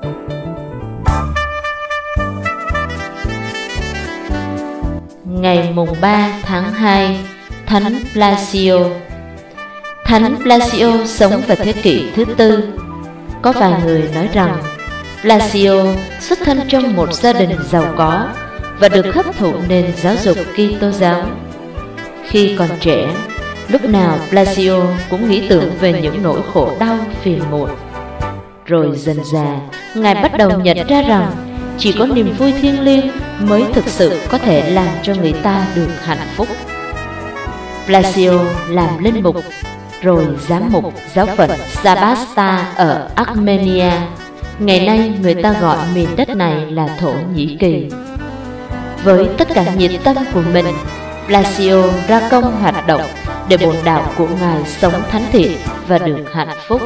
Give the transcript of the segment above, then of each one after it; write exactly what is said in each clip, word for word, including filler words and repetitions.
Ngày mùng ba tháng hai, Thánh Palacio. Thánh Palacio sống vào thế kỷ thứ tư. Có vài người nói rằng Palacio xuất thân trong một gia đình giàu có và được hấp thụ nền giáo dục Kitô giáo. Khi còn trẻ, lúc nào Palacio cũng nghĩ tưởng về những nỗi khổ đau phiền muộn. Rồi dần dà, Ngài bắt đầu nhận ra rằng chỉ có niềm vui thiêng liêng mới thực sự có thể làm cho người ta được hạnh phúc. Palacio làm linh mục, rồi giám mục giáo phận Sabasta ở Armenia. Ngày nay người ta gọi miền đất này là Thổ Nhĩ Kỳ. Với tất cả nhiệt tâm của mình, Palacio ra công hoạt động để bổn đạo của Ngài sống thánh thiện và được hạnh phúc.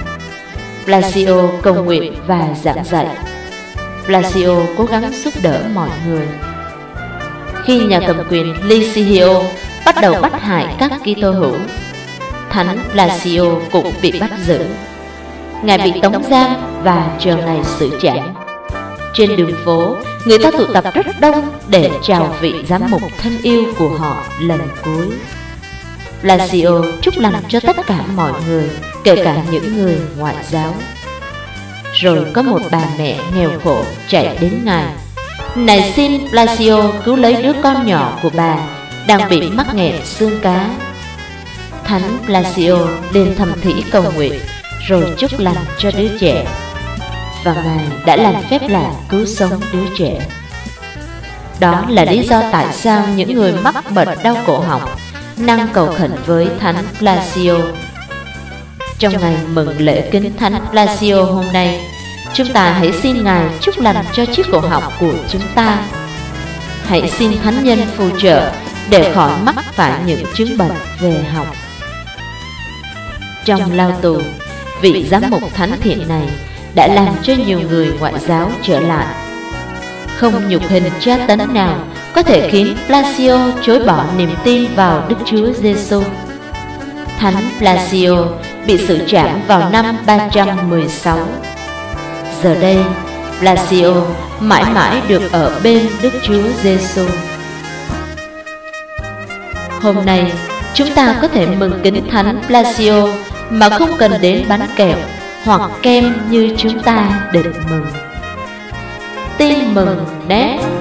Palacio cầu nguyện và giảng dạy. Palacio cố gắng giúp đỡ mọi người. Khi nhà cầm quyền Licio bắt đầu bắt hại các Kitô hữu, Thánh Palacio cũng bị bắt giữ. Ngài bị tống giam và chờ ngày xử trả. Trên đường phố, người ta tụ tập rất đông để chào vị giám mục thân yêu của họ lần cuối. Palacio chúc lành cho tất cả mọi người, kể cả những người ngoại giáo. Rồi có một bà mẹ nghèo khổ chạy đến Ngài, nài xin Palacio cứu lấy đứa con nhỏ của bà đang bị mắc nghẹn xương cá. Thánh Palacio liền thầm thỉ cầu nguyện, rồi chúc lành cho đứa trẻ, và Ngài đã làm phép lạ cứu sống đứa trẻ. Đó là lý do tại sao những người mắc bệnh đau cổ họng năng cầu khẩn với Thánh Palacio. Trong ngày mừng lễ kính Thánh Palacio hôm nay, chúng ta hãy xin Ngài chúc lành cho chiếc cổ họng của chúng ta. Hãy xin Thánh Nhân phù trợ để khỏi mắc phải những chứng bệnh về họng. Trong lao tù, vị giám mục thánh thiện này đã làm cho nhiều người ngoại giáo trở lại. Không nhục hình tra tấn nào có thể khiến Palacio chối bỏ niềm tin vào Đức Chúa Giêsu. Thánh Palacio bị xử trảm vào năm ba trăm mười sáu. Giờ đây, Palacio mãi mãi được ở bên Đức Chúa Giêsu. Hôm nay, chúng ta có thể mừng kính Thánh Palacio mà không cần đến bánh kẹo hoặc kem như chúng ta định mừng. Tin mừng nhé!